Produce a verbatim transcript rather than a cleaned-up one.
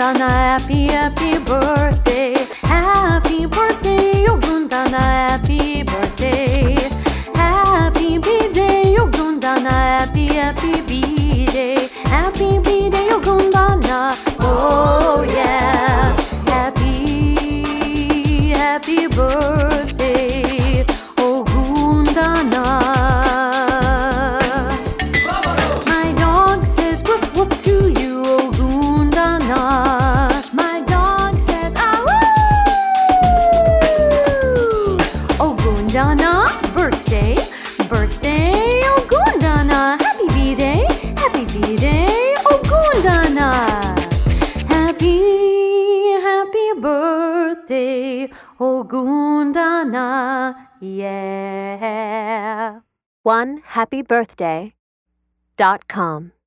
Ogundana, happy, happy birthday. Happy birthday, Ogundana, happy birthday. Happy B-day, Ogundana, happy, happy B-day. Happy B-day, Ogundana, oh yeah. Happy, happy birthday, Ogundana. My dog says whoop whoop to you, Ogundana. My dog says ah woo. Ogundana, birthday, birthday, Ogundana. Happy B-day, happy B-day, Ogundana. Happy, happy birthday, Ogundana, yeah. one happy birthday dot com